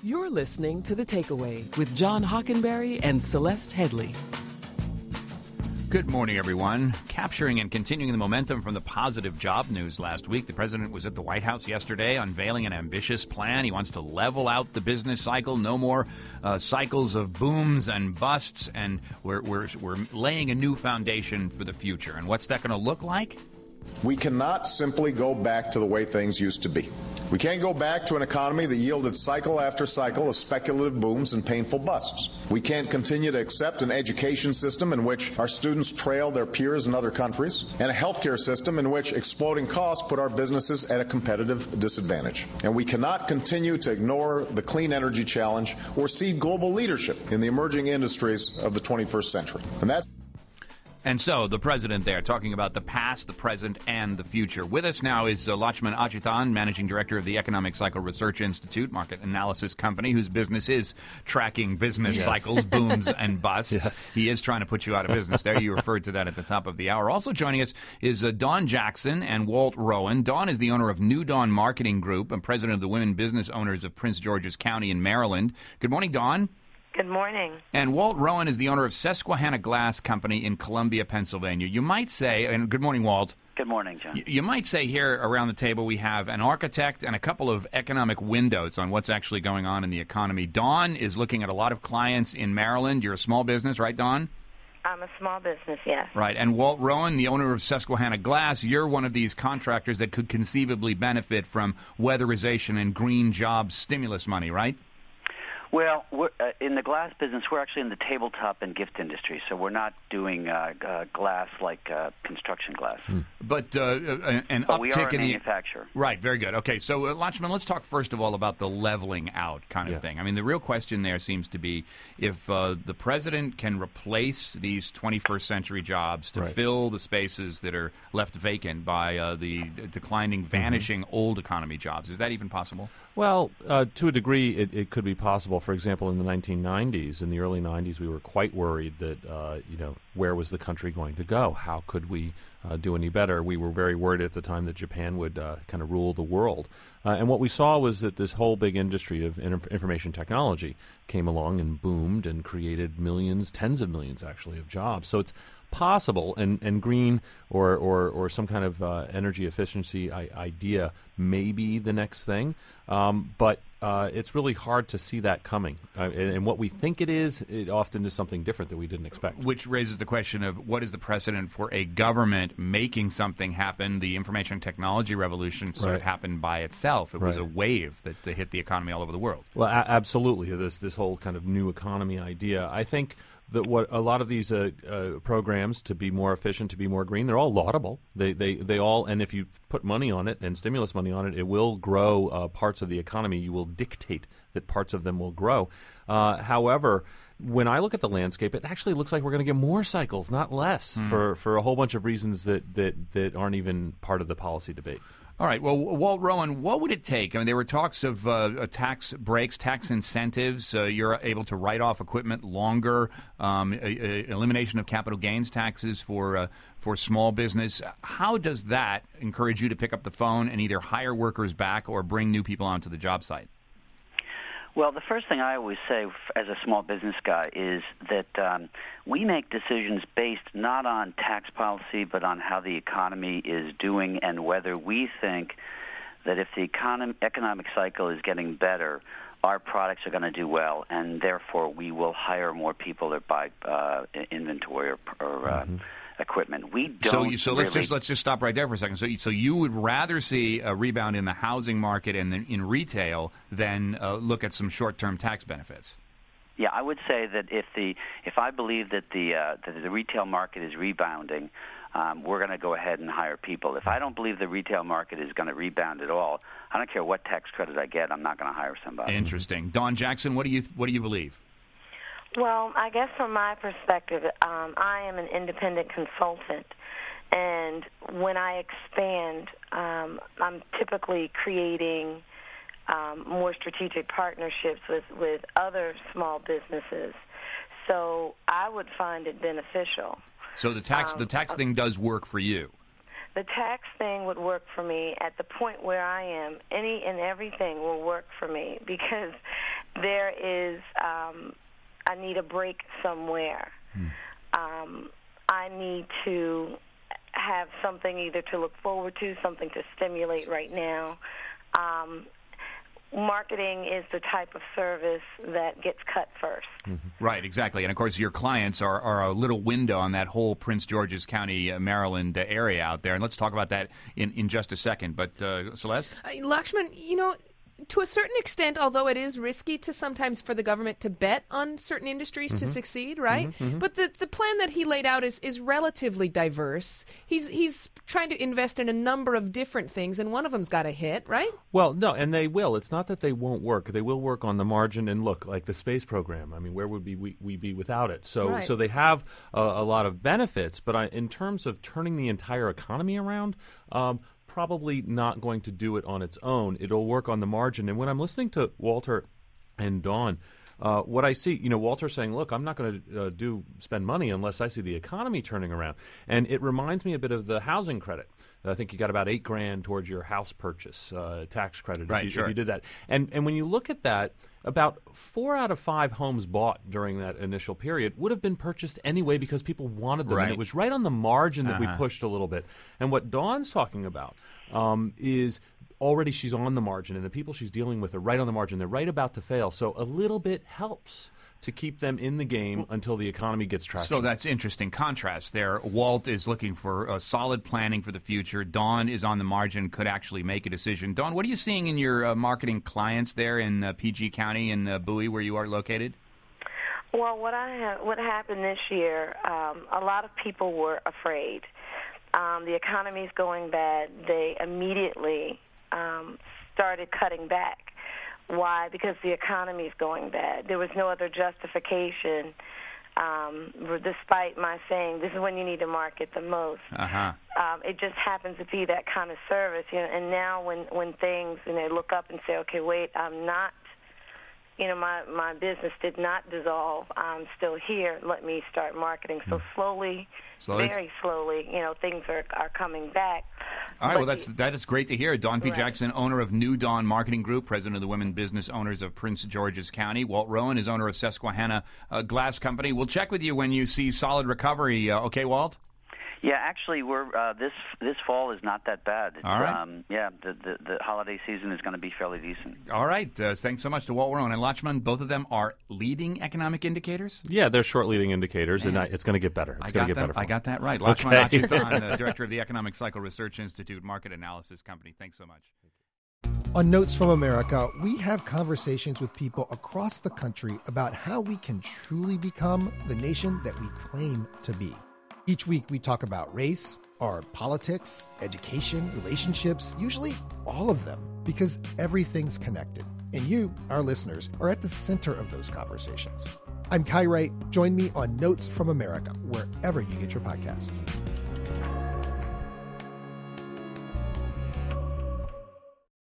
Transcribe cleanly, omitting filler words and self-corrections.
You're listening to The Takeaway with John Hockenberry and Celeste Headley. Good morning, everyone. Capturing and continuing the momentum from the positive job news last week, the president was at the White House yesterday unveiling an ambitious plan. He wants to level out the business cycle, no more cycles of booms and busts, and we're laying a new foundation for the future. And what's that going to look like? We cannot simply go back to the way things used to be. We can't go back to an economy that yielded cycle after cycle of speculative booms and painful busts. We can't continue to accept an education system in which our students trail their peers in other countries, and a healthcare system in which exploding costs put our businesses at a competitive disadvantage. And we cannot continue to ignore the clean energy challenge or cede global leadership in the emerging industries of the 21st century. And so, the president there, talking about the past, the present, and the future. With us now is Lakshman Achuthan, Managing Director of the Economic Cycle Research Institute, market analysis company, whose business is tracking business cycles, booms, and busts. Yes. He is trying to put you out of business there. You referred to that at the top of the hour. Also joining us is Dawn Jackson and Walt Rowan. Dawn is the owner of New Dawn Marketing Group and president of the Women Business Owners of Prince George's County in Maryland. Good morning, Dawn. Good morning. And Walt Rowan is the owner of Susquehanna Glass Company in Columbia, Pennsylvania. You might say, and good morning, Walt. Good morning, John. You might say here around the table we have an architect and a couple of economic windows on what's actually going on in the economy. Dawn is looking at a lot of clients in Maryland. You're a small business, right, Dawn? I'm a small business, yes. Right. And Walt Rowan, the owner of Susquehanna Glass, you're one of these contractors that could conceivably benefit from weatherization and green jobs stimulus money, right? Well, we're, in the glass business, we're actually in the tabletop and gift industry, so we're not doing glass like construction glass. But an uptick we are a in manufacturer. Right, very good. Okay, so Lakshman, let's talk first of all about the leveling out kind of thing. I mean, the real question there seems to be if the president can replace these 21st century jobs to fill the spaces that are left vacant by the declining, vanishing old economy jobs. Is that even possible? Well, to a degree, it could be possible. For example, in the 1990s, in the early 90s, we were quite worried that, where was the country going to go? How could we do any better? We were very worried at the time that Japan would kind of rule the world. And what we saw was that this whole big industry of information technology came along and boomed and created millions, tens of millions, actually, of jobs. So it's possible, and green or some kind of energy efficiency idea may be the next thing, but it's really hard to see that coming. And what we think it often is something different that we didn't expect. Which raises the question of what is the precedent for a government making something happen? The information technology revolution sort of happened by itself. It was a wave that hit the economy all over the world. Well, absolutely. This whole kind of new economy idea. I think that what a lot of these programs to be more efficient, to be more green, they're all laudable. They all, and if you put money on it and stimulus money on it, it will grow parts of the economy. You will dictate that parts of them will grow. However, when I look at the landscape, it actually looks like we're going to get more cycles, not less, for a whole bunch of reasons that aren't even part of the policy debate. All right. Well, Walt Rowan, what would it take? I mean, there were talks of tax breaks, tax incentives. You're able to write off equipment longer, elimination of capital gains taxes for small business. How does that encourage you to pick up the phone and either hire workers back or bring new people onto the job site? Well, the first thing I always say as a small business guy is that we make decisions based not on tax policy but on how the economy is doing and whether we think that if the economic cycle is getting better, our products are going to do well, and therefore we will hire more people that buy inventory or equipment. We don't. So let's just stop right there for a second. So you would rather see a rebound in the housing market and in retail than look at some short-term tax benefits. Yeah, I would say that if I believe that the retail market is rebounding, we're going to go ahead and hire people. If I don't believe the retail market is going to rebound at all, I don't care what tax credit I get. I'm not going to hire somebody. Interesting. Dawn Jackson, what do you believe? Well, I guess from my perspective, I am an independent consultant, and when I expand, I'm typically creating more strategic partnerships with other small businesses. So I would find it beneficial. So the tax thing does work for you. The tax thing would work for me at the point where I am. Any and everything will work for me because there is, I need a break somewhere. I need to have something either to look forward to, something to stimulate right now. Marketing is the type of service that gets cut first. Mm-hmm. Right, exactly. And, of course, your clients are a little window on that whole Prince George's County, Maryland area out there. And let's talk about that in just a second. But, Celeste? Lakshman, to a certain extent, although it is risky to sometimes for the government to bet on certain industries to succeed, right? But the plan that he laid out is relatively diverse. He's trying to invest in a number of different things, and one of them's got to hit, right? Well, no, and they will. It's not that they won't work. They will work on the margin. And look, like the space program, I mean, where would we be without it? So they have a lot of benefits, but in terms of turning the entire economy around, probably not going to do it on its own. It'll work on the margin. And when I'm listening to Walter and Dawn, what I see, Walter's saying, look, I'm not going to spend money unless I see the economy turning around. And it reminds me a bit of the housing credit. I think you got about $8,000 towards your house purchase tax credit if you did that. And when you look at that, about 4 out of 5 homes bought during that initial period would have been purchased anyway because people wanted them. And it was right on the margin that we pushed a little bit. And what Dawn's talking about is already she's on the margin, and the people she's dealing with are right on the margin. They're right about to fail. So a little bit helps to keep them in the game until the economy gets traction. So that's interesting contrast there. Walt is looking for solid planning for the future. Dawn is on the margin, could actually make a decision. Dawn, what are you seeing in your marketing clients there in PG County and Bowie, where you are located? Well, what happened this year, a lot of people were afraid. The economy's going bad. They immediately started cutting back. Why? Because the economy is going bad. There was no other justification, despite my saying this is when you need to market the most. It just happens to be that kind of service. And now when things, they look up and say, okay, wait, I'm not, my business did not dissolve. I'm still here. Let me start marketing. So slowly, very slowly, things are coming back. All right, well, that is great to hear. Dawn P. Jackson, owner of New Dawn Marketing Group, president of the Women Business Owners of Prince George's County. Walt Rowan is owner of Susquehanna Glass Company. We'll check with you when you see solid recovery. Okay, Walt? Yeah, actually, we're this fall is not that bad. All right. The holiday season is going to be fairly decent. All right. Thanks so much to Walt Rowan and Lakshman. Both of them are leading economic indicators? Yeah, they're short leading indicators, and it's going to get better. It's going to get better. I got that right. Lakshman Achitan, director of the Economic Cycle Research Institute Market Analysis Company. Thanks so much. On Notes from America, we have conversations with people across the country about how we can truly become the nation that we claim to be. Each week, we talk about race, our politics, education, relationships, usually all of them, because everything's connected. And you, our listeners, are at the center of those conversations. I'm Kai Wright. Join me on Notes from America, wherever you get your podcasts.